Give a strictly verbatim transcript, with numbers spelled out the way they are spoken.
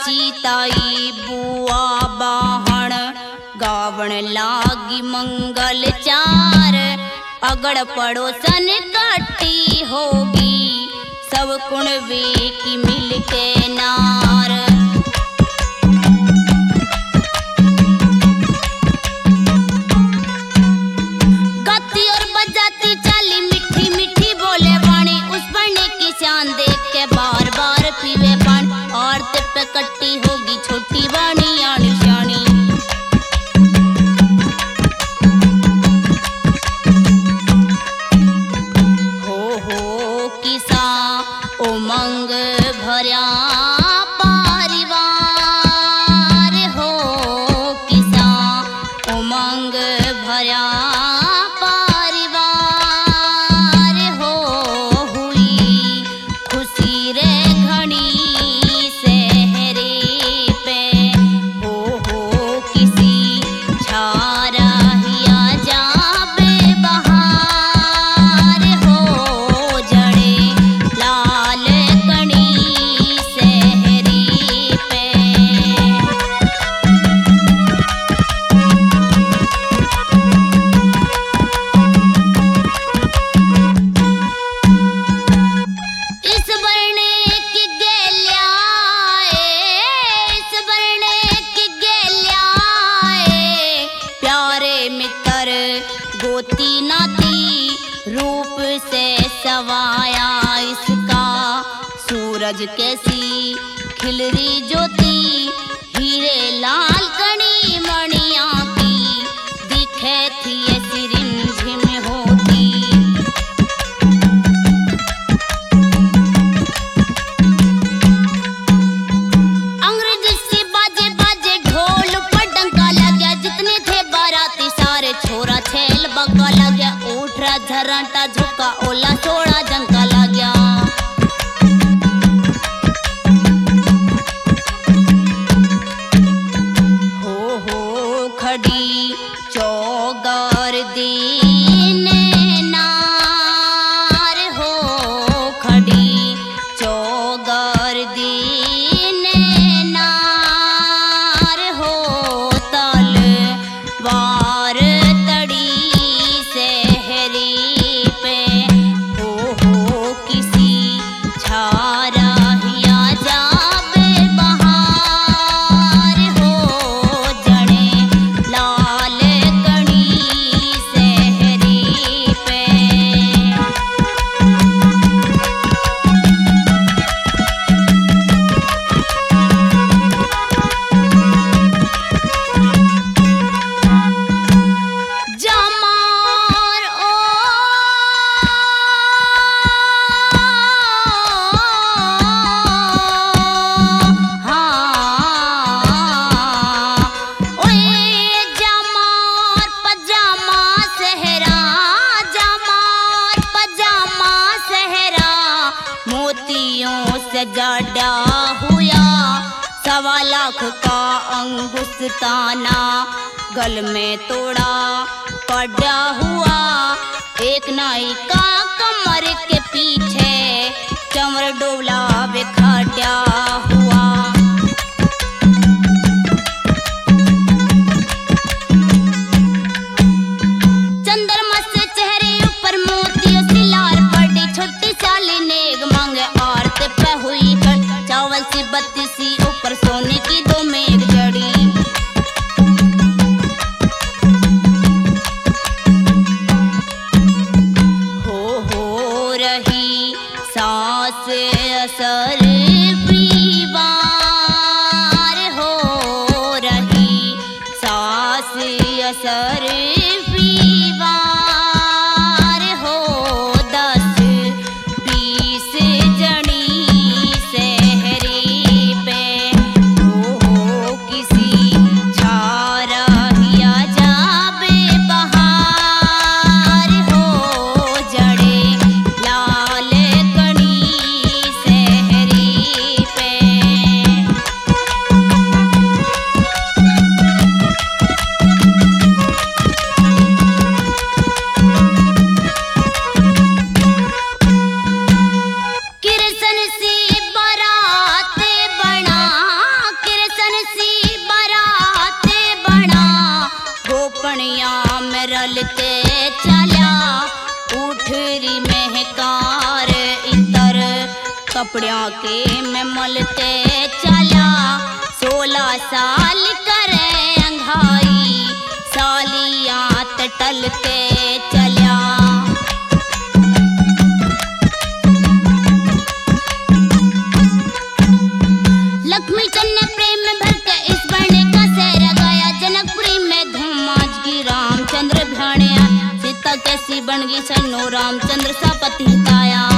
चाची ताई बुआ बाहण गावण लागी मंगल चार। अगड़ पड़ोसन काटी होगी सब कुणवे की मिलके नार। गाती और बजाती चाली मिठी मिठी बोले वाणी, उस बने की शान देख के बार बार पीवे पानी। औरत पे कट्टी होगी छोटी वाणी आनी शानी। हो हो किसा उमंग भर्या परिवार, हो किसा उमंग भर्या गोती नाती रूप से सवाया इसका। सूरज कैसी खिलरी ज्योति हीरे लाल कणी मणिया की। दिखे थी ऐसी रिमझिम होती। अंग्रेज से बाजे बाजे ढोल पर डंका लगा। जितने थे बाराती सारे छोरा छेल बका लग्या। उठरा झराटा झुका ओला सोड़ा जंका लग्या। हो हो खड़ी चौगर दीन नार, हो खड़ी चौगर दीन नार। हो तलवार जाडा हुआ सवा लाख का अंगुस्ताना। गल में तोड़ा पड़ा हुआ एक नाई का कमर के पीछे। चमर डोला बिखड़ा हुआ। चंद्रमा से चेहरे ऊपर मोतियों से लार पड़ी। छोटी साली नेग मांगे औरत पे हुई कर। चावल सी बत्ती सी ऊपर सोने की दो मेघ जड़ी। हो रलते चला उठरी महकार इतर कपड़ों के में मलते चला सोलह साल करे अंघाई सालियात टलते चला। लक्ष्मी चंद ने प्रेम में भर के इस वर्णे का सहरा गाया जनकपुरी में धूम आज की रामचंद्र भाणिया सीता कैसी बन गई सन्नो रामचंद्र सा पति ताया।